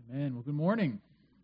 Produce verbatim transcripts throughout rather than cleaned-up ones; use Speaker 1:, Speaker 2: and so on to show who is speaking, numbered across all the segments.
Speaker 1: Amen. Well, good morning.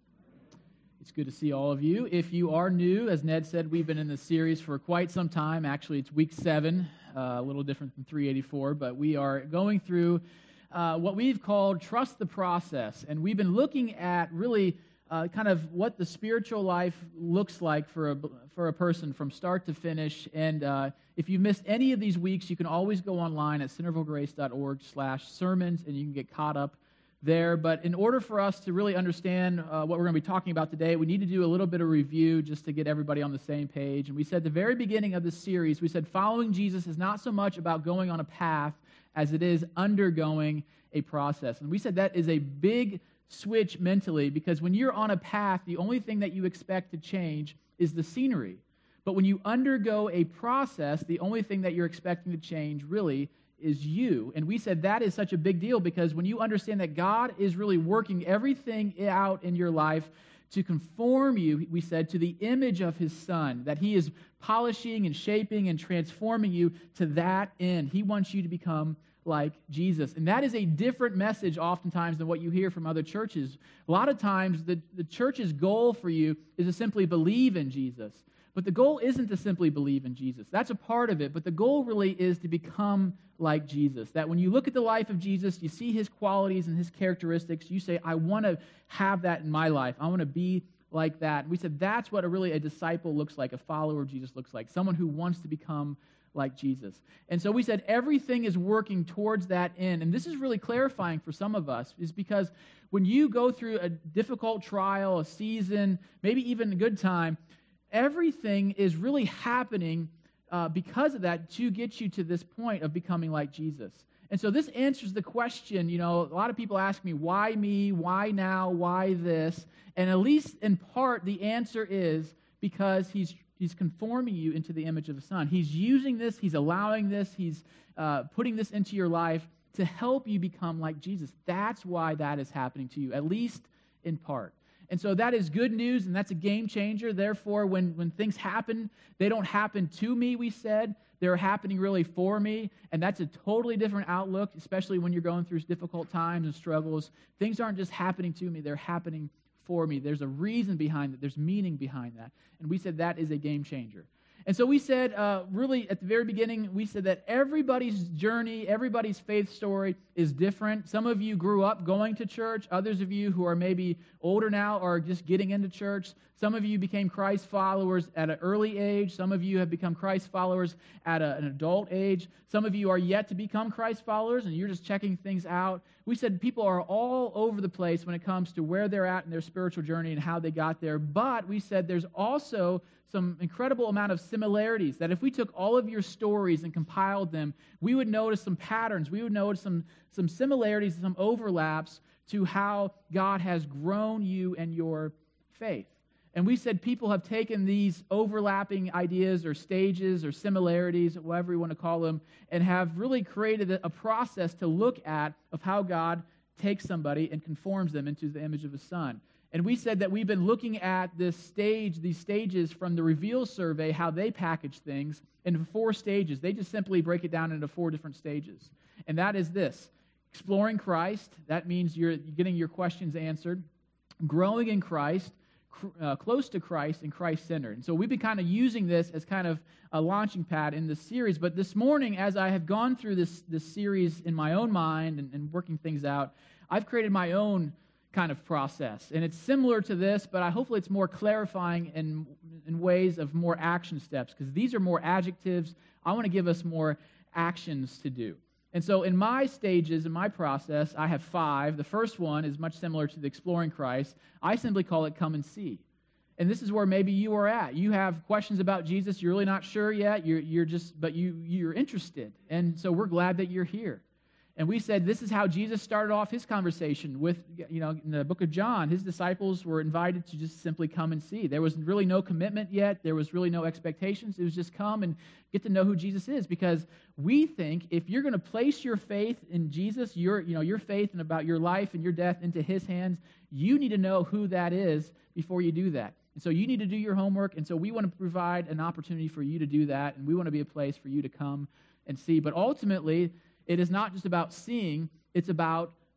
Speaker 1: It's good to see all of you. If you are new, as Ned said, we've been in this series for quite some time. Actually, it's week seven, uh, a little different than three eighty-four, but we are going through uh, what we've called Trust the Process. And we've been looking at really uh, kind of what the spiritual life looks like for a, for a person from start to finish. And uh, if you missed any of these weeks, you can always go online at centervillegrace.org slash sermons, and you can get caught up there. But in order for us to really understand uh, what we're going to be talking about today, we need to do a little bit of review just to get everybody on the same page. And we said at the very beginning of this series, we said following Jesus is not so much about going on a path as it is undergoing a process. And we said that is a big switch mentally, because when you're on a path, the only thing that you expect to change is the scenery. But when you undergo a process, the only thing that you're expecting to change really is you. And we said that is such a big deal, because when you understand that God is really working everything out in your life to conform you, we said, to the image of His Son, that He is polishing and shaping and transforming you to that end. He wants you to become like Jesus. And that is a different message oftentimes than what you hear from other churches. A lot of times the, the church's goal for you is to simply believe in Jesus. But the goal isn't to simply believe in Jesus. That's a part of it. But the goal really is to become like Jesus. That when you look at the life of Jesus, you see His qualities and His characteristics, you say, I want to have that in my life. I want to be like that. And we said that's what a, really a disciple looks like, a follower of Jesus looks like, someone who wants to become like Jesus. And so we said everything is working towards that end. And this is really clarifying for some of us, is because when you go through a difficult trial, a season, maybe even a good time, everything is really happening uh, because of that to get you to this point of becoming like Jesus. And so this answers the question, you know, a lot of people ask me, why me, why now, why this? And at least in part, the answer is because he's he's conforming you into the image of the Son. He's using this, he's allowing this, he's uh, putting this into your life to help you become like Jesus. That's why that is happening to you, at least in part. And so that is good news, and that's a game changer. Therefore, when, when things happen, they don't happen to me, we said. They're happening really for me, and that's a totally different outlook, especially when you're going through difficult times and struggles. Things aren't just happening to me, they're happening for me. There's a reason behind it. There's meaning behind that. And we said that is a game changer. And so we said, uh, really, at the very beginning, we said that everybody's journey, everybody's faith story is different. Some of you grew up going to church. Others of you who are maybe older now are just getting into church. Some of you became Christ followers at an early age. Some of you have become Christ followers at a, an adult age. Some of you are yet to become Christ followers, and you're just checking things out. We said people are all over the place when it comes to where they're at in their spiritual journey and how they got there. But we said there's also some incredible amount of similarities, that if we took all of your stories and compiled them, we would notice some patterns. We would notice some, some similarities, some overlaps to how God has grown you and your faith. And we said people have taken these overlapping ideas or stages or similarities, whatever you want to call them, and have really created a process to look at of how God takes somebody and conforms them into the image of His Son. And we said that we've been looking at this stage, these stages from the Reveal survey, how they package things in four stages. They just simply break it down into four different stages. And that is this: exploring Christ, that means you're getting your questions answered; growing in Christ, Uh, close to Christ, and Christ-centered. And so we've been kind of using this as kind of a launching pad in this series. But this morning, as I have gone through this, this series in my own mind and, and working things out, I've created my own kind of process. And it's similar to this, but I, hopefully it's more clarifying in, in ways of more action steps, because these are more adjectives. I want to give us more actions to do. And so in my stages, in my process, I have five. The first one is much similar to the Exploring Christ. I simply call it Come and See. And this is where maybe you are at. You have questions about Jesus. You're really not sure yet. You're, you're just, but you, you're interested. And so we're glad that you're here. And we said this is how Jesus started off His conversation with, you know, in the book of John. His disciples were invited to just simply come and see. There was really no commitment yet. There was really no expectations. It was just come and get to know who Jesus is, because we think if you're going to place your faith in Jesus, your, you know, your faith and about your life and your death into His hands, you need to know who that is before you do that. And so you need to do your homework, and so we want to provide an opportunity for you to do that, and we want to be a place for you to come and see. But ultimately, it is not just about seeing, it's about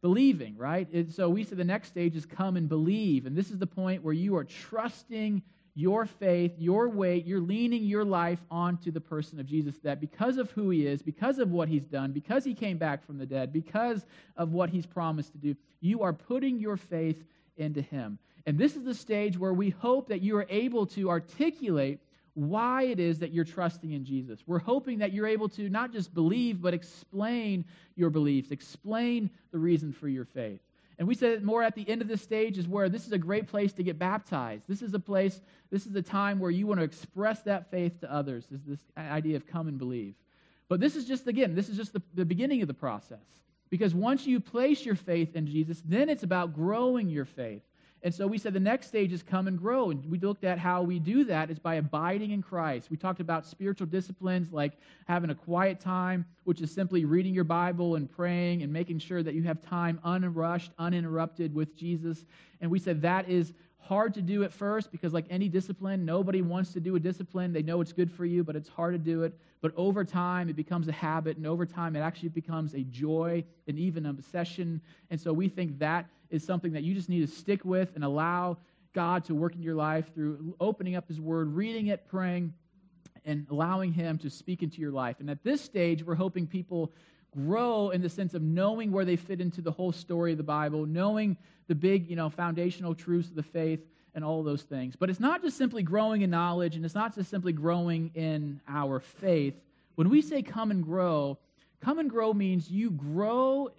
Speaker 1: believing, right? And so we said the next stage is come and believe. And this is the point where you are trusting your faith, your weight, you're leaning your life onto the person of Jesus, that because of who he is, because of what he's done, because he came back from the dead, because of what he's promised to do, you are putting your faith into him. And this is the stage where we hope that you are able to articulate why it is that you're trusting in Jesus. We're hoping that you're able to not just believe, but explain your beliefs, explain the reason for your faith. And we said more at the end of this stage is where this is a great place to get baptized. This is a place, this is a time where you want to express that faith to others, is this idea of come and believe. But this is just, again, this is just the, the beginning of the process. Because once you place your faith in Jesus, then it's about growing your faith. And so we said the next stage is come and grow. And we looked at how we do that is by abiding in Christ. We talked about spiritual disciplines like having a quiet time, which is simply reading your Bible and praying and making sure that you have time unrushed, uninterrupted with Jesus. And we said that is hard to do at first because like any discipline, nobody wants to do a discipline. They know it's good for you, but it's hard to do it. But over time, it becomes a habit, and over time, it actually becomes a joy and even an obsession. And so we think that is something that you just need to stick with and allow God to work in your life through opening up his word, reading it, praying, and allowing him to speak into your life. And at this stage, we're hoping people grow in the sense of knowing where they fit into the whole story of the Bible, knowing the big, you know, foundational truths of the faith and all those things. But it's not just simply growing in knowledge, and it's not just simply growing in our faith. When we say come and grow, come and grow means you grow,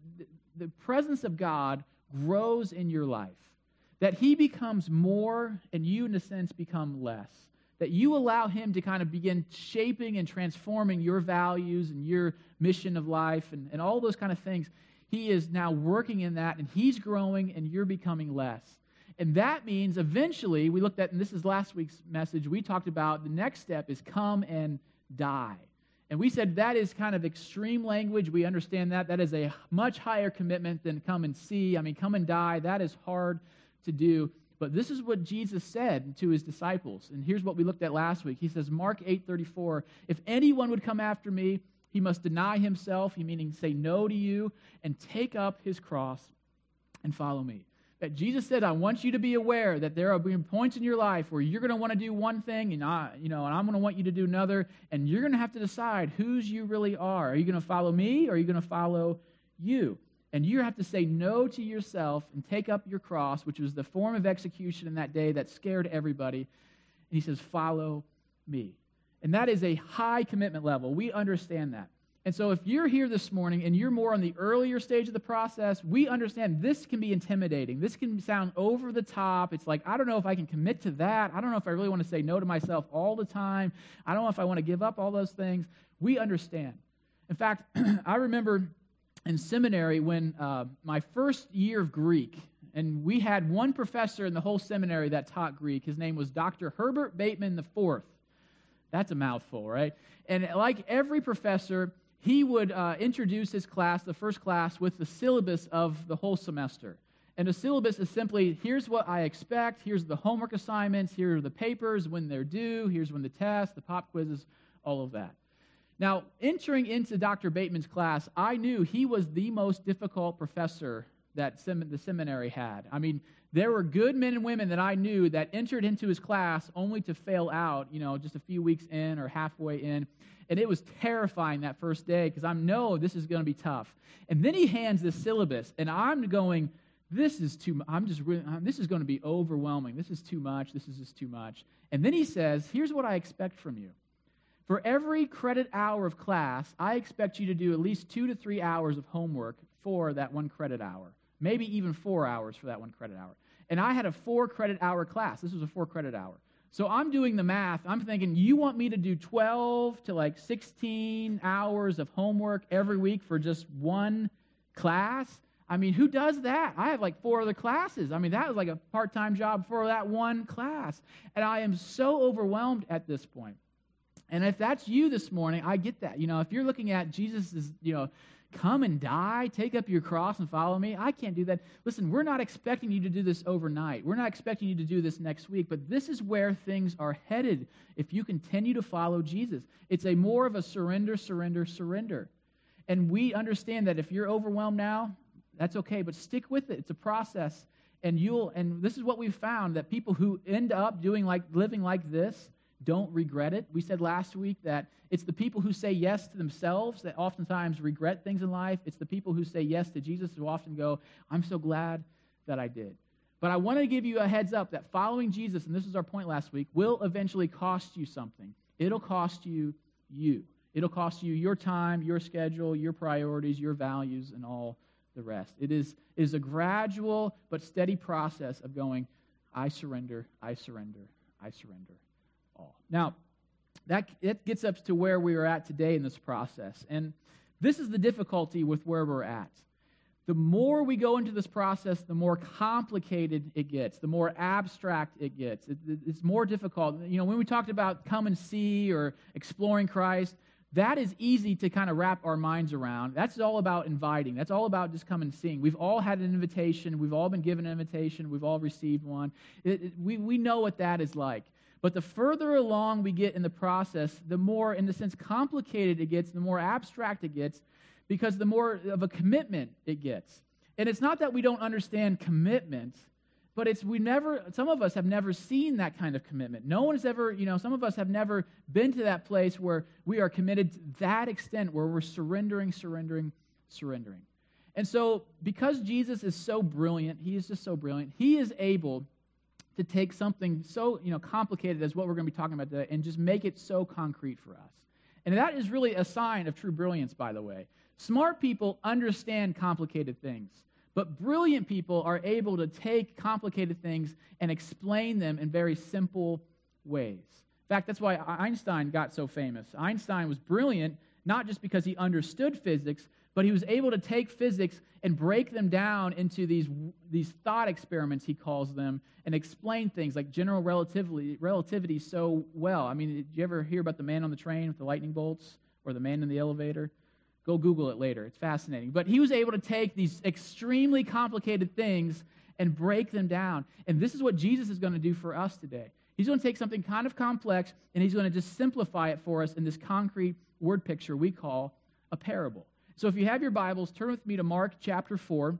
Speaker 1: the presence of God grows in your life. That he becomes more and you, in a sense, become less. That you allow him to kind of begin shaping and transforming your values and your mission of life and, and all those kind of things. He is now working in that, and he's growing, and you're becoming less. And that means eventually, we looked at, and this is last week's message, we talked about the next step is come and die. And we said that is kind of extreme language. We understand that. That is a much higher commitment than come and see. I mean, come and die, that is hard to do. But this is what Jesus said to his disciples. And here's what we looked at last week. He says, Mark eight thirty-four, if anyone would come after me, he must deny himself, he meaning say no to you, and take up his cross and follow me. That Jesus said, I want you to be aware that there are being points in your life where you're going to want to do one thing, and I, you know, and I'm going to want you to do another, and you're going to have to decide whose you really are. Are you going to follow me, or are you going to follow you? And you have to say no to yourself and take up your cross, which was the form of execution in that day that scared everybody. And he says, follow me. And that is a high commitment level. We understand that. And so if you're here this morning and you're more on the earlier stage of the process, we understand this can be intimidating. This can sound over the top. It's like, I don't know if I can commit to that. I don't know if I really want to say no to myself all the time. I don't know if I want to give up all those things. We understand. In fact, I remember in seminary when uh, my first year of Greek, and we had one professor in the whole seminary that taught Greek. His name was Doctor Herbert Bateman the fourth. That's a mouthful, right? And like every professor, he would uh, introduce his class, the first class, with the syllabus of the whole semester. And the syllabus is simply, here's what I expect, here's the homework assignments, here are the papers, when they're due, here's when the tests, the pop quizzes, all of that. Now, entering into Doctor Bateman's class, I knew he was the most difficult professor that sem- the seminary had. I mean, there were good men and women that I knew that entered into his class only to fail out, you know, just a few weeks in or halfway in. And it was terrifying that first day because I know this is going to be tough. And then he hands this syllabus, and I'm going, this is too much. I'm just really, this is going to be overwhelming. This is too much. This is just too much. And then he says, here's what I expect from you. For every credit hour of class, I expect you to do at least two to three hours of homework for that one credit hour. Maybe even four hours for that one credit hour. And I had a four credit hour class. This was a four credit hour. So I'm doing the math. I'm thinking, you want me to do twelve to like sixteen hours of homework every week for just one class? I mean, who does that? I have like four other classes. I mean, that was like a part-time job for that one class. And I am so overwhelmed at this point. And if that's you this morning, I get that. You know, if you're looking at Jesus is, you know, come and die, take up your cross and follow me. I can't do that. Listen, we're not expecting you to do this overnight. We're not expecting you to do this next week, but this is where things are headed if you continue to follow Jesus. It's a more of a surrender, surrender, surrender. And we understand that if you're overwhelmed now, That's okay, but stick with it. It's a process. And you'll, and this is what we've found, that people who end up doing like, living like this don't regret it. We said last week that it's the people who say yes to themselves that oftentimes regret things in life. It's the people who say yes to Jesus who often go, I'm so glad that I did. But I want to give you a heads up that following Jesus, and this was our point last week, will eventually cost you something. It'll cost you you. It'll cost you your time, your schedule, your priorities, your values, and all the rest. It is, it is a gradual but steady process of going, I surrender, I surrender, I surrender all. Now, that it gets us to where we are at today in this process. And this is the difficulty with where we're at. The more we go into this process, the more complicated it gets, the more abstract it gets. It, it, it's more difficult. You know, when we talked about come and see or exploring Christ, that is easy to kind of wrap our minds around. That's all about inviting. That's all about just come and seeing. We've all had an invitation. We've all been given an invitation. We've all received one. It, it, we, we know what that is like. But the further along we get in the process, the more, in the sense, complicated it gets, the more abstract it gets, because the more of a commitment it gets. And it's not that we don't understand commitment, but it's we never, some of us have never seen that kind of commitment. No one has ever, you know, some of us have never been to that place where we are committed to that extent, where we're surrendering, surrendering, surrendering. And so, because Jesus is so brilliant, he is just so brilliant, he is able to take something so, you know, complicated as what we're going to be talking about today and just make it so concrete for us. And that is really a sign of true brilliance, by the way. Smart people understand complicated things, but brilliant people are able to take complicated things and explain them in very simple ways. In fact, that's why Einstein got so famous. Einstein was brilliant not just because he understood physics, but he was able to take physics and break them down into these, these thought experiments, he calls them, and explain things like general relativity, relativity so well. I mean, did you ever hear about the man on the train with the lightning bolts or the man in the elevator? Go Google it later. It's fascinating. But he was able to take these extremely complicated things and break them down. And this is what Jesus is going to do for us today. He's going to take something kind of complex, and he's going to just simplify it for us in this concrete word picture we call a parable. So if you have your Bibles, turn with me to Mark chapter four.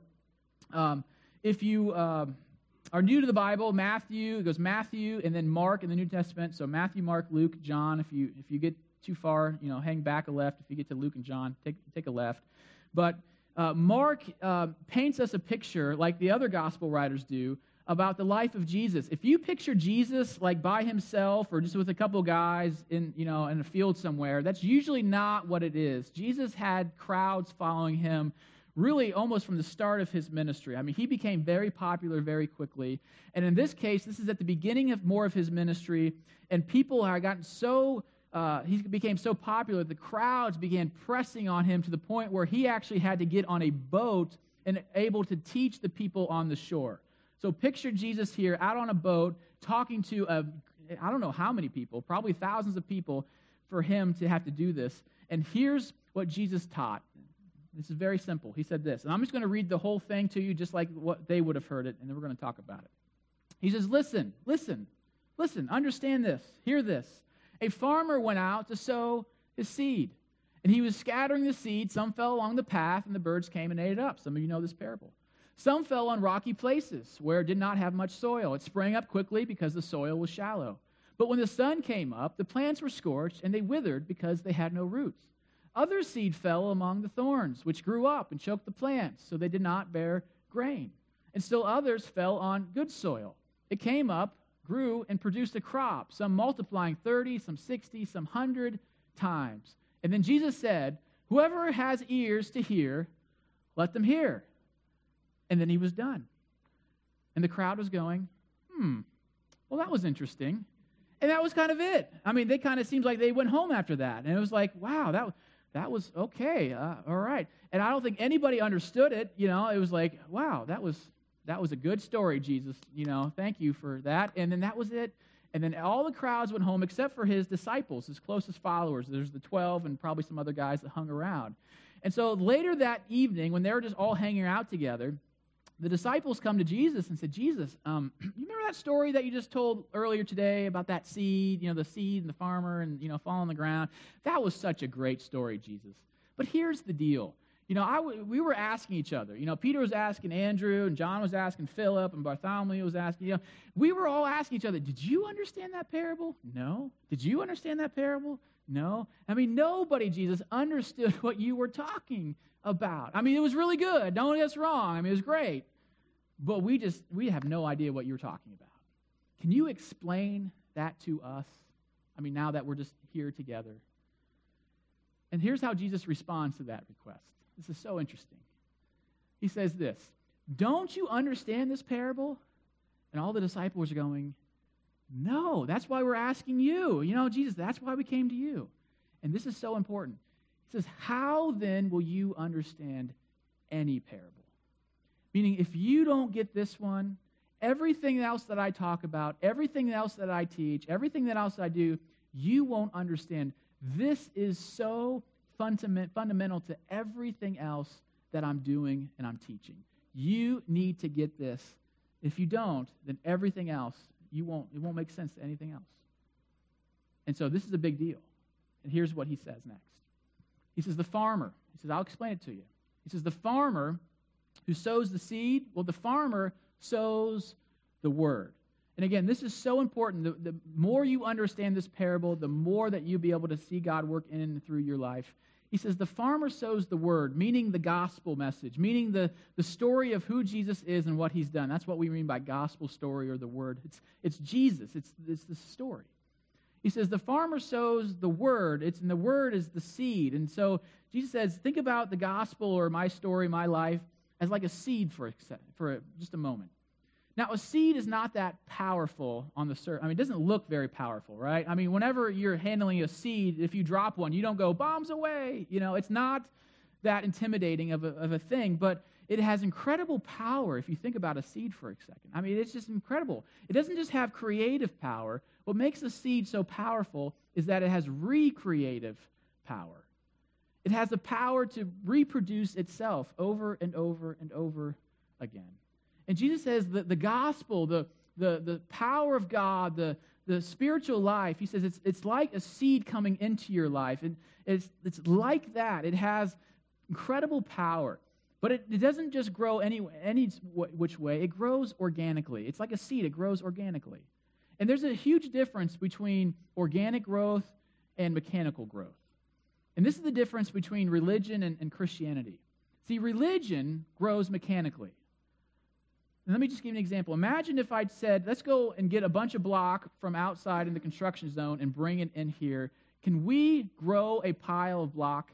Speaker 1: Um, if you uh, are new to the Bible, Matthew, it goes Matthew and then Mark in the New Testament. So Matthew, Mark, Luke, John. If you if you get too far, you know, hang back a left. If you get to Luke and John, take take a left. But uh, Mark uh, paints us a picture, like the other gospel writers do, about the life of Jesus. If you picture Jesus like by himself or just with a couple guys in, you know, in a field somewhere, that's usually not what it is. Jesus had crowds following him really almost from the start of his ministry. I mean, he became very popular very quickly. And in this case, this is at the beginning of more of his ministry, and people had gotten so Uh, he became so popular, the crowds began pressing on him to the point where he actually had to get on a boat and able to teach the people on the shore. So picture Jesus here out on a boat talking to, a, I don't know how many people, probably thousands of people, for him to have to do this. And here's what Jesus taught. This is very simple. He said this, and I'm just going to read the whole thing to you just like what they would have heard it, and then we're going to talk about it. He says, listen, listen, listen, understand this, hear this. A farmer went out to sow his seed, and he was scattering the seed. Some fell along the path, and the birds came and ate it up. Some of you know this parable. Some fell on rocky places where it did not have much soil. It sprang up quickly because the soil was shallow. But when the sun came up, the plants were scorched, and they withered because they had no roots. Other seed fell among the thorns, which grew up and choked the plants, so they did not bear grain. And still others fell on good soil. It came up, grew, and produced a crop, some multiplying thirty, some sixty, some one hundred times. And then Jesus said, whoever has ears to hear, let them hear. And then he was done. And the crowd was going, hmm, well, that was interesting. And that was kind of it. I mean, they kind of seems like they went home after that. And it was like, wow, that, that was okay, uh, all right. And I don't think anybody understood it. You know, it was like, wow, that was... That was a good story, Jesus. You know, thank you for that. And then that was it. And then all the crowds went home except for his disciples, his closest followers. There's the twelve and probably some other guys that hung around. And so later that evening, when they were just all hanging out together, the disciples come to Jesus and said, Jesus, um, you remember that story that you just told earlier today about that seed, you know, the seed and the farmer and, you know, fall on the ground? That was such a great story, Jesus. But here's the deal. You know, I w- we were asking each other. You know, Peter was asking Andrew, and John was asking Philip, and Bartholomew was asking, you know, we were all asking each other, did you understand that parable? No. Did you understand that parable? No. I mean, nobody, Jesus, understood what you were talking about. I mean, it was really good. Don't get us wrong. I mean, it was great. But we just, we have no idea what you're talking about. Can you explain that to us? I mean, now that we're just here together. And here's how Jesus responds to that request. This is so interesting. He says this, don't you understand this parable? And all the disciples are going, no, that's why we're asking you. You know, Jesus, that's why we came to you. And this is so important. He says, how then will you understand any parable? Meaning, if you don't get this one, everything else that I talk about, everything else that I teach, everything else I do, you won't understand. This is so fundament, fundamental to everything else that I'm doing and I'm teaching. You need to get this. If you don't, then everything else, you won't, it won't make sense to anything else. And so this is a big deal. And here's what he says next. He says, the farmer, he says, I'll explain it to you. He says, the farmer who sows the seed, well, the farmer sows the word. And again, this is so important. The, the more you understand this parable, the more that you'll be able to see God work in and through your life. He says, the farmer sows the word, meaning the gospel message, meaning the, the story of who Jesus is and what he's done. That's what we mean by gospel story or the word. It's, it's Jesus. It's, it's the story. He says, the farmer sows the word, it's, and the word is the seed. And so Jesus says, think about the gospel or my story, my life, as like a seed for, a, for a, just a moment. Now, a seed is not that powerful on the surface. I mean, it doesn't look very powerful, right? I mean, whenever you're handling a seed, if you drop one, you don't go, bombs away. You know, it's not that intimidating of a, of a thing, but it has incredible power if you think about a seed for a second. I mean, it's just incredible. It doesn't just have creative power. What makes a seed so powerful is that it has recreative power. It has the power to reproduce itself over and over and over again. And Jesus says that the gospel, the, the, the power of God, the, the spiritual life, he says it's, it's like a seed coming into your life. And it's, it's like that. It has incredible power. But it, it doesn't just grow any, any which way. It grows organically. It's like a seed. It grows organically. And there's a huge difference between organic growth and mechanical growth. And this is the difference between religion and, and Christianity. See, religion grows mechanically. And let me just give you an example. Imagine if I'd said, let's go and get a bunch of block from outside in the construction zone and bring it in here. Can we grow a pile of block?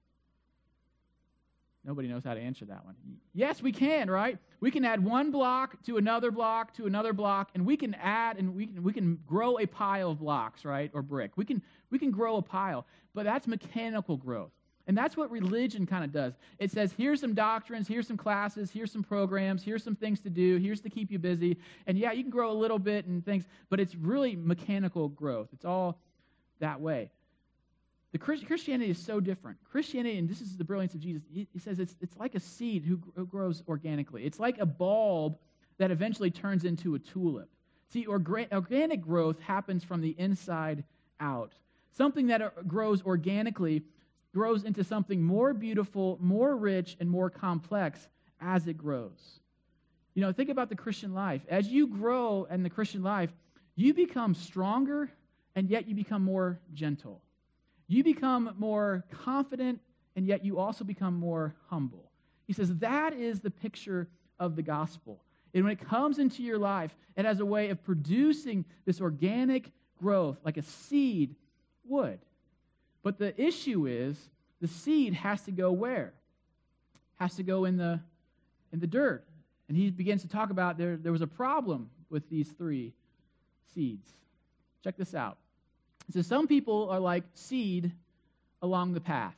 Speaker 1: Nobody knows how to answer that one. Yes, we can, right? We can add one block to another block to another block, and we can add and we can, we can grow a pile of blocks, right, or brick. We can, we can grow a pile, but that's mechanical growth. And that's what religion kind of does. It says, here's some doctrines, here's some classes, here's some programs, here's some things to do, here's to keep you busy. And yeah, you can grow a little bit and things, but it's really mechanical growth. It's all that way. The Christ- Christianity is so different. Christianity, and this is the brilliance of Jesus, he, he says it's, it's like a seed who, who grows organically. It's like a bulb that eventually turns into a tulip. See, orga- organic growth happens from the inside out. Something that uh, grows organically grows into something more beautiful, more rich, and more complex as it grows. You know, think about the Christian life. As you grow in the Christian life, you become stronger, and yet you become more gentle. You become more confident, and yet you also become more humble. He says that is the picture of the gospel. And when it comes into your life, it has a way of producing this organic growth like a seed would. But the issue is the seed has to go where? Has to go in the in the dirt. And he begins to talk about there, there was a problem with these three seeds. Check this out. He says some people are like seed along the path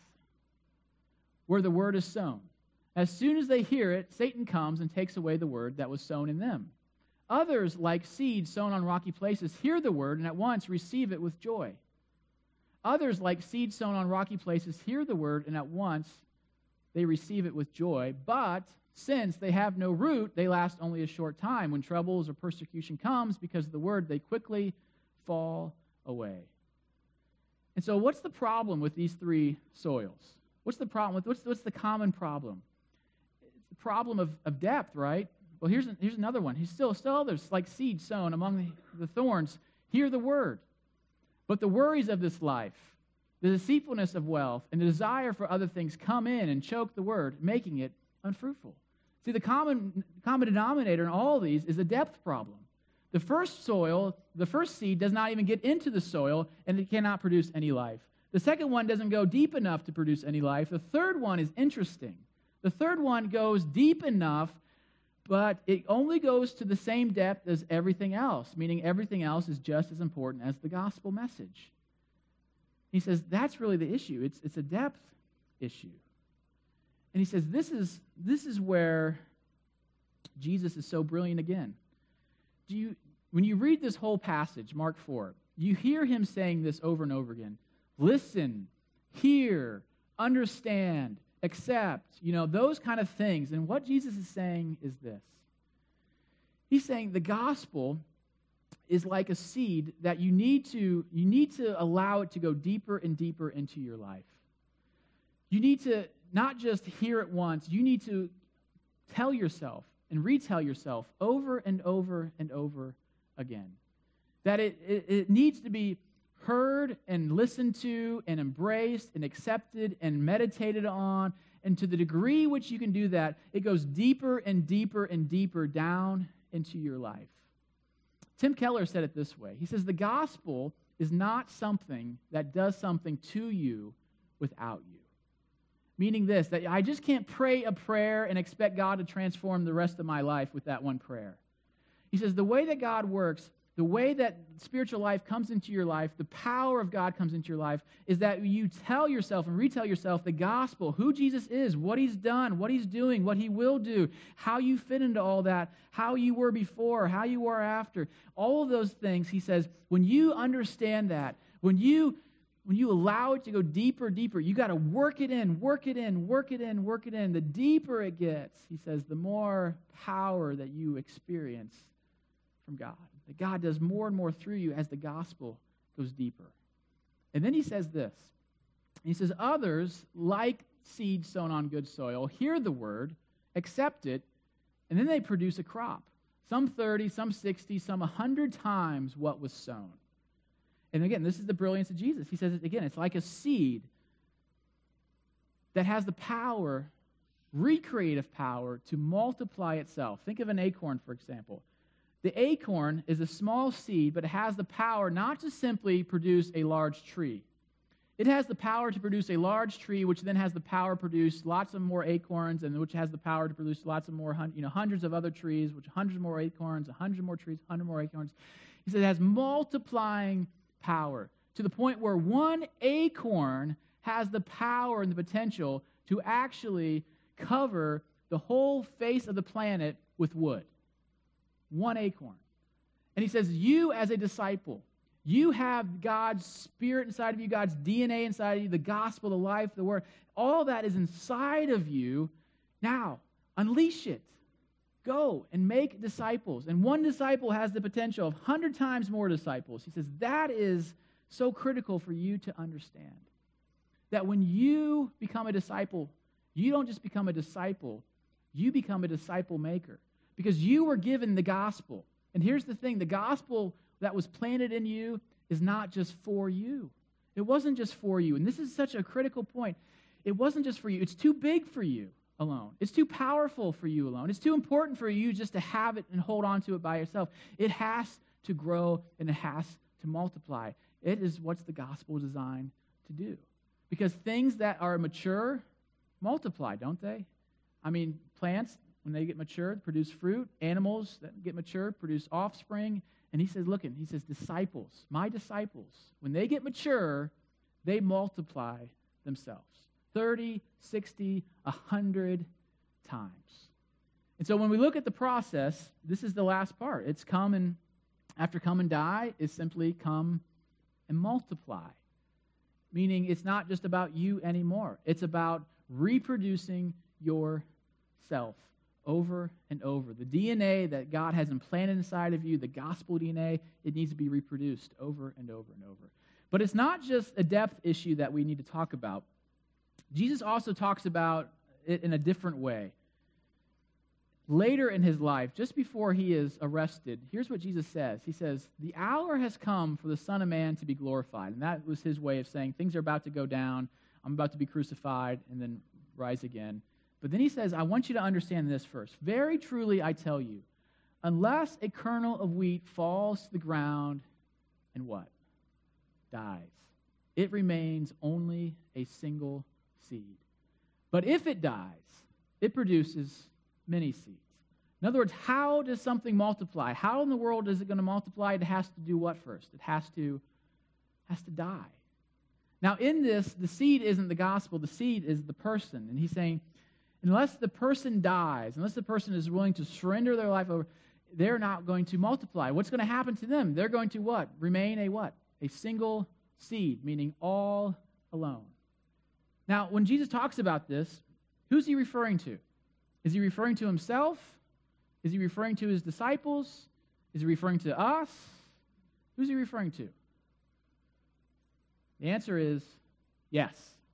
Speaker 1: where the word is sown. As soon as they hear it, Satan comes and takes away the word that was sown in them. Others, like seed sown on rocky places, hear the word and at once receive it with joy. Others, like seed sown on rocky places, hear the word, and at once they receive it with joy. But since they have no root, they last only a short time. When troubles or persecution comes because of the word, they quickly fall away. And so what's the problem with these three soils? What's the problem with, what's, what's the common problem? It's the problem of, of depth, right? Well, here's, here's another one. He's still, still others, like seed sown among the, the thorns, hear the word. But the worries of this life, the deceitfulness of wealth, and the desire for other things come in and choke the word, making it unfruitful. See, the common, common denominator in all of these is a depth problem. The first soil, the first seed does not even get into the soil, and it cannot produce any life. The second one doesn't go deep enough to produce any life. The third one is interesting. The third one goes deep enough, but it only goes to the same depth as everything else, meaning everything else is just as important as the gospel message. He says that's really the issue. It's, it's a depth issue. And he says this is, this is where Jesus is so brilliant again. Do you, when you read this whole passage, Mark four, you hear him saying this over and over again. Listen, hear, understand, accept, you know, those kind of things. And what Jesus is saying is this. He's saying the gospel is like a seed that you need to, you need to allow it to go deeper and deeper into your life. You need to not just hear it once, you need to tell yourself and retell yourself over and over and over again. That it, it, it needs to be heard and listened to and embraced and accepted and meditated on. And to the degree which you can do that, it goes deeper and deeper and deeper down into your life. Tim Keller said it this way. He says, the gospel is not something that does something to you without you. Meaning this, that I just can't pray a prayer and expect God to transform the rest of my life with that one prayer. He says, the way that God works, the way that spiritual life comes into your life, the power of God comes into your life, is that you tell yourself and retell yourself the gospel, who Jesus is, what he's done, what he's doing, what he will do, how you fit into all that, how you were before, how you are after. All of those things, he says, when you understand that, when you when you allow it to go deeper, deeper, you got to work it in, work it in, work it in, work it in. The deeper it gets, he says, the more power that you experience from God. That God does more and more through you as the gospel goes deeper. And then he says this. He says, others, like seed sown on good soil, hear the word, accept it, and then they produce a crop. Some thirty, some sixty, some one hundred times what was sown. And again, this is the brilliance of Jesus. He says it again, it's like a seed that has the power, recreative power, to multiply itself. Think of an acorn, for example. The acorn is a small seed, but it has the power not to simply produce a large tree. It has the power to produce a large tree, which then has the power to produce lots of more acorns, and which has the power to produce lots of more, you know, hundreds of other trees, which hundreds more acorns, a hundred more trees, hundred more acorns. He said it has multiplying power to the point where one acorn has the power and the potential to actually cover the whole face of the planet with wood. One acorn. And he says, you as a disciple, you have God's Spirit inside of you, God's D N A inside of you, the gospel, the life, the word. All that is inside of you. Now, unleash it. Go and make disciples. And one disciple has the potential of one hundred times more disciples. He says that is so critical for you to understand. That when you become a disciple, you don't just become a disciple, you become a disciple maker. Because you were given the gospel. And here's the thing, the gospel that was planted in you is not just for you. It wasn't just for you. And this is such a critical point. It wasn't just for you. It's too big for you alone. It's too powerful for you alone. It's too important for you just to have it and hold on to it by yourself. It has to grow and it has to multiply. It is what's the gospel designed to do. Because things that are mature multiply, don't they? I mean, plants, when they get mature, produce fruit. Animals that get mature produce offspring. And he says, look, he says, disciples, my disciples, when they get mature, they multiply themselves. thirty, sixty, one hundred times. And so when we look at the process, this is the last part. It's come and, after come and die, is simply come and multiply. Meaning it's not just about you anymore. It's about reproducing yourself over and over. The D N A that God has implanted inside of you, the gospel D N A, it needs to be reproduced over and over and over. But it's not just a depth issue that we need to talk about. Jesus also talks about it in a different way. Later in his life, just before he is arrested, here's what Jesus says. He says, the hour has come for the Son of Man to be glorified. And that was his way of saying things are about to go down. I'm about to be crucified and then rise again. But then he says, I want you to understand this first. Very truly, I tell you, unless a kernel of wheat falls to the ground and what? Dies. It remains only a single seed. But if it dies, it produces many seeds. In other words, how does something multiply? How in the world is it going to multiply? It has to do what first? It has to, has to die. Now, in this, the seed isn't the gospel. The seed is the person. And he's saying, unless the person dies, unless the person is willing to surrender their life over, they're not going to multiply. What's going to happen to them? They're going to what? Remain a what? A single seed, meaning all alone. Now, when Jesus talks about this, who's he referring to? Is he referring to himself? Is he referring to his disciples? Is he referring to us? Who's he referring to? The answer is yes.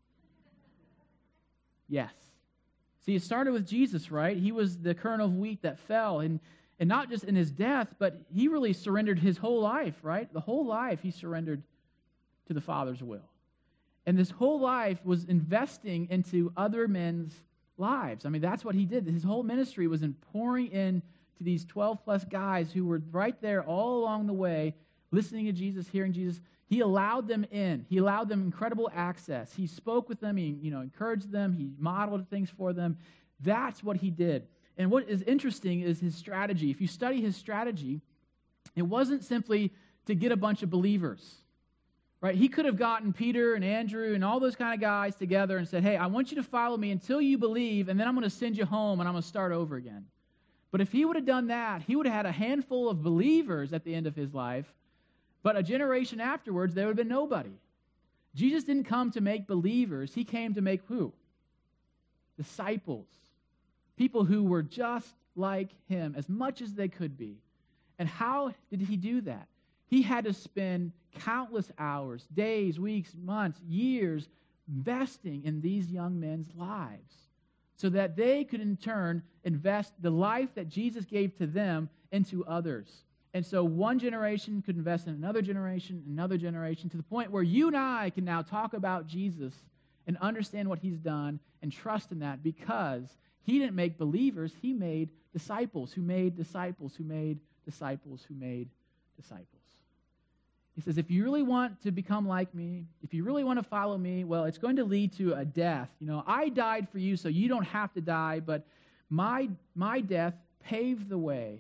Speaker 1: Yes. See, it started with Jesus, right? He was the kernel of wheat that fell, and, and not just in his death, but he really surrendered his whole life, right? The whole life he surrendered to the Father's will. And this whole life was investing into other men's lives. I mean, that's what he did. His whole ministry was in pouring in to these twelve plus guys who were right there all along the way, listening to Jesus, hearing Jesus. He allowed them in. He allowed them incredible access. He spoke with them. He, you know, encouraged them. He modeled things for them. That's what he did. And what is interesting is his strategy. If you study his strategy, it wasn't simply to get a bunch of believers. Right? He could have gotten Peter and Andrew and all those kind of guys together and said, hey, I want you to follow me until you believe, and then I'm going to send you home and I'm going to start over again. But if he would have done that, he would have had a handful of believers at the end of his life, but a generation afterwards, there would have been nobody. Jesus didn't come to make believers. He came to make who? Disciples. People who were just like him as much as they could be. And how did he do that? He had to spend countless hours, days, weeks, months, years investing in these young men's lives so that they could in turn invest the life that Jesus gave to them into others. And so one generation could invest in another generation, another generation, to the point where you and I can now talk about Jesus and understand what he's done and trust in that, because he didn't make believers, he made disciples who made disciples who made disciples who made disciples. He says, if you really want to become like me, if you really want to follow me, well, it's going to lead to a death. You know, I died for you so you don't have to die, but my, my death paved the way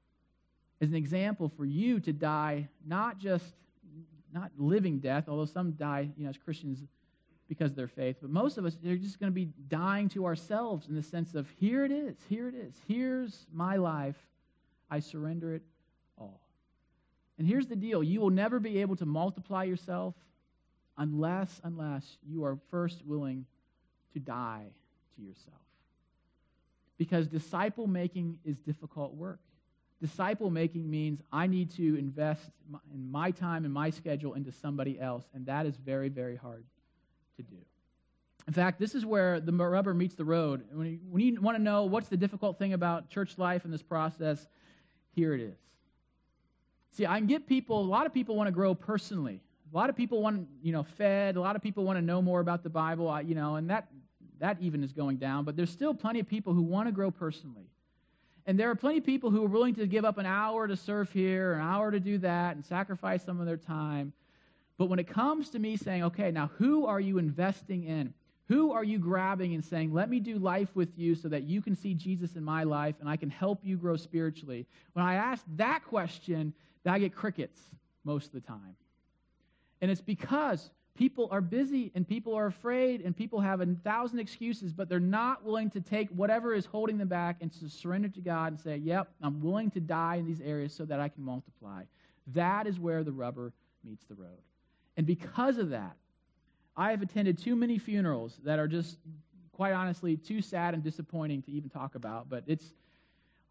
Speaker 1: as an example for you to die, not just, not living death, although some die, you know, as Christians because of their faith, but most of us, they're just going to be dying to ourselves in the sense of, here it is, here it is, here's my life, I surrender it all. And here's the deal. You will never be able to multiply yourself unless, unless you are first willing to die to yourself. Because disciple making is difficult work. Disciple making means I need to invest my, in my time and my schedule into somebody else, and that is very, very hard to do. In fact, this is where the rubber meets the road. When you, when you want to know what's the difficult thing about church life and this process, here it is. See, I can get people, a lot of people want to grow personally. A lot of people want, you know, fed. A lot of people want to know more about the Bible, you know, and that that even is going down. But there's still plenty of people who want to grow personally. And there are plenty of people who are willing to give up an hour to serve here, an hour to do that, and sacrifice some of their time. But when it comes to me saying, okay, now who are you investing in? Who are you grabbing and saying, let me do life with you so that you can see Jesus in my life and I can help you grow spiritually? When I ask that question, I get crickets most of the time. And it's because people are busy and people are afraid and people have a thousand excuses, but they're not willing to take whatever is holding them back and to surrender to God and say, yep, I'm willing to die in these areas so that I can multiply. That is where the rubber meets the road. And because of that, I have attended too many funerals that are just, quite honestly, too sad and disappointing to even talk about. But it's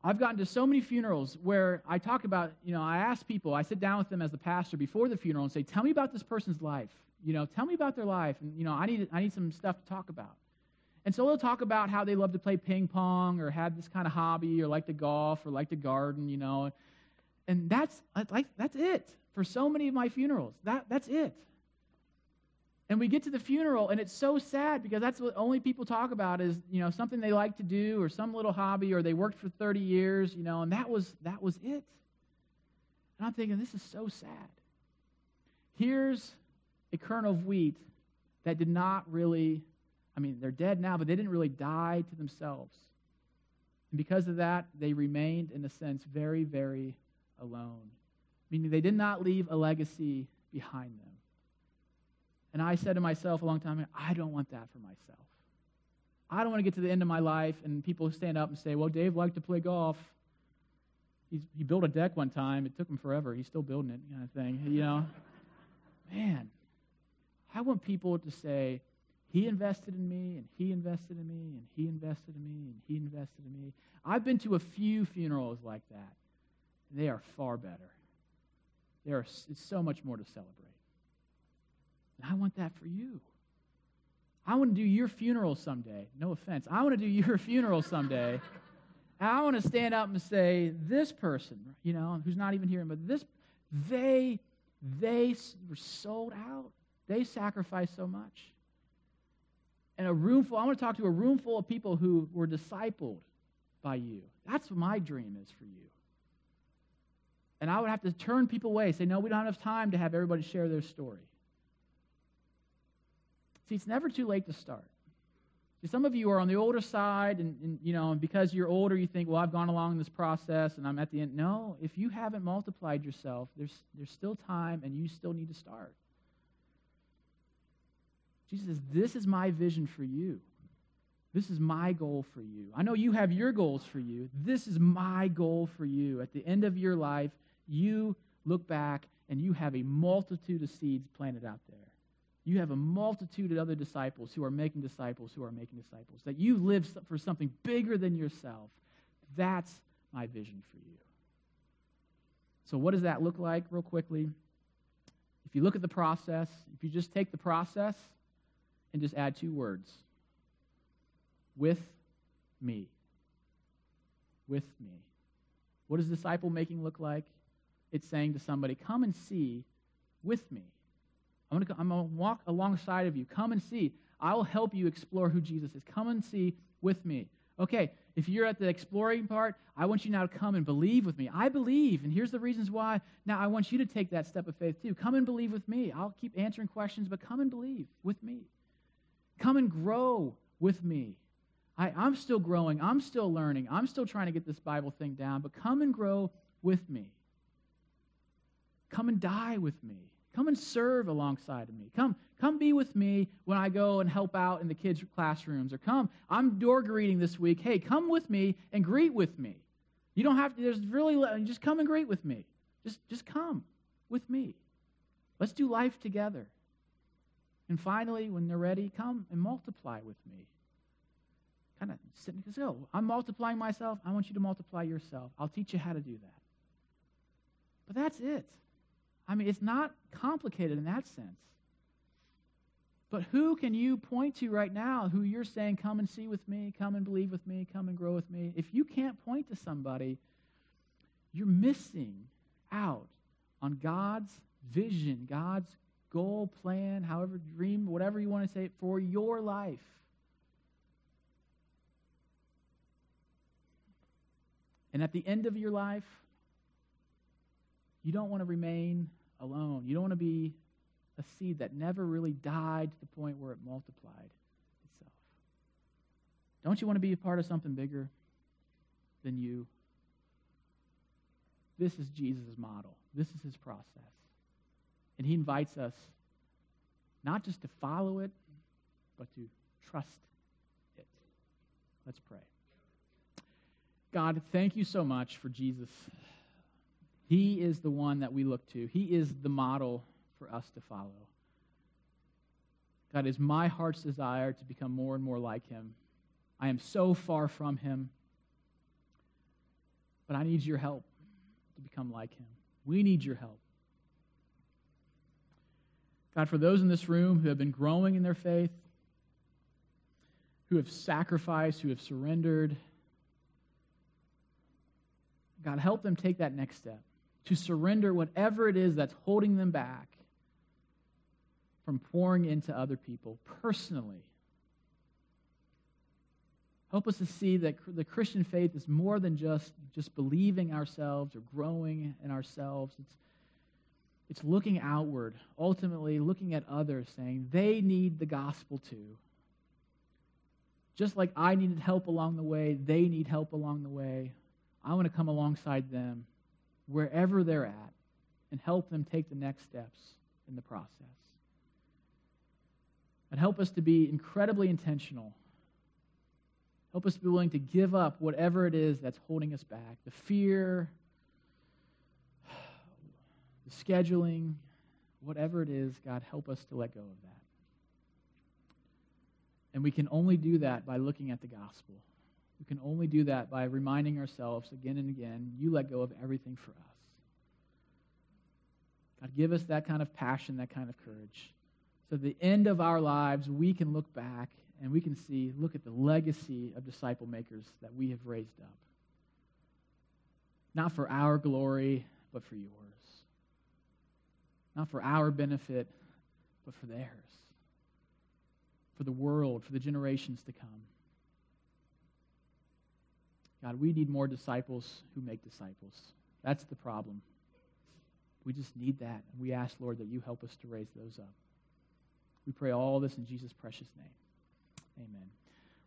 Speaker 1: I've gotten to so many funerals where I talk about, you know, I ask people, I sit down with them as the pastor before the funeral and say, tell me about this person's life. You know, tell me about their life. And, you know, I need, I need some stuff to talk about. And so they'll talk about how they love to play ping pong or had this kind of hobby or like to golf or like to garden, you know. And that's like that's it for so many of my funerals. That that's it. And we get to the funeral, and it's so sad because that's what only people talk about is, you know, something they like to do or some little hobby or they worked for thirty years, you know, and that was that was it. And I'm thinking, this is so sad. Here's a kernel of wheat that did not really, I mean, they're dead now, but they didn't really die to themselves. And because of that, they remained, in a sense, very, very alone. Meaning they did not leave a legacy behind them. And I said to myself a long time ago, I don't want that for myself. I don't want to get to the end of my life and people stand up and say, well, Dave liked to play golf. He's, he built a deck one time. It took him forever. He's still building it, kind of thing. You know, man, I want people to say, he invested in me, and he invested in me, and he invested in me, and he invested in me. I've been to a few funerals like that. They are far better. There are, it's so much more to celebrate. And I want that for you. I want to do your funeral someday. No offense. I want to do your funeral someday. And I want to stand up and say, this person, you know, who's not even here, but this, they, they were sold out. They sacrificed so much. And a room full, I want to talk to a room full of people who were discipled by you. That's what my dream is for you. And I would have to turn people away, say, no, we don't have enough time to have everybody share their story. See, it's never too late to start. See, some of you are on the older side, and, and you know, and because you're older, you think, well, I've gone along this process, and I'm at the end. No, if you haven't multiplied yourself, there's there's still time, and you still need to start. Jesus says, this is my vision for you. This is my goal for you. I know you have your goals for you. This is my goal for you. At the end of your life, you look back, and you have a multitude of seeds planted out there. You have a multitude of other disciples who are making disciples who are making disciples. That you live for something bigger than yourself. That's my vision for you. So what does that look like, real quickly? If you look at the process, if you just take the process and just add two words. With me. With me. What does disciple making look like? It's saying to somebody, come and see with me. I'm going to I'm going to walk alongside of you. Come and see. I will help you explore who Jesus is. Come and see with me. Okay, if you're at the exploring part, I want you now to come and believe with me. I believe, and here's the reasons why. Now I want you to take that step of faith too. Come and believe with me. I'll keep answering questions, but come and believe with me. Come and grow with me. I, I'm still growing. I'm still learning. I'm still trying to get this Bible thing down, but come and grow with me. Come and die with me. Come and serve alongside of me. Come, come be with me when I go and help out in the kids' classrooms. Or come, I'm door greeting this week. Hey, come with me and greet with me. You don't have to, there's really, just come and greet with me. Just, just come with me. Let's do life together. And finally, when they're ready, come and multiply with me. Kind of sitting, because, oh, I'm multiplying myself. I want you to multiply yourself. I'll teach you how to do that. But that's it. I mean, it's not complicated in that sense. But who can you point to right now who you're saying, come and see with me, come and believe with me, come and grow with me? If you can't point to somebody, you're missing out on God's vision, God's goal, plan, however, dream, whatever you want to say, for your life. And at the end of your life, you don't want to remain alone. You don't want to be a seed that never really died to the point where it multiplied itself. Don't you want to be a part of something bigger than you? This is Jesus' model. This is his process. And he invites us not just to follow it, but to trust it. Let's pray. God, thank you so much for Jesus. He is the one that we look to. He is the model for us to follow. God, it is my heart's desire to become more and more like him. I am so far from him. but I need your help to become like him. We need your help. God, for those in this room who have been growing in their faith, who have sacrificed, who have surrendered, God, help them take that next step, to surrender whatever it is that's holding them back from pouring into other people personally. Help us to see that the Christian faith is more than just, just believing ourselves or growing in ourselves. It's, it's looking outward, ultimately looking at others, saying they need the gospel too. Just like I needed help along the way, they need help along the way. I want to come alongside them wherever they're at and help them take the next steps in the process. And help us to be incredibly intentional. Help us to be willing to give up whatever it is that's holding us back. The fear, the scheduling, whatever it is, God, help us to let go of that. And we can only do that by looking at the gospel. We can only do that by reminding ourselves again and again, you let go of everything for us. God, give us that kind of passion, that kind of courage. So at the end of our lives, we can look back and we can see, look at the legacy of disciple makers that we have raised up. Not for our glory, but for yours. Not for our benefit, but for theirs. For the world, for the generations to come. God, we need more disciples who make disciples. That's the problem. We just need that. And we ask, Lord, that you help us to raise those up. We pray all this in Jesus' precious name. Amen.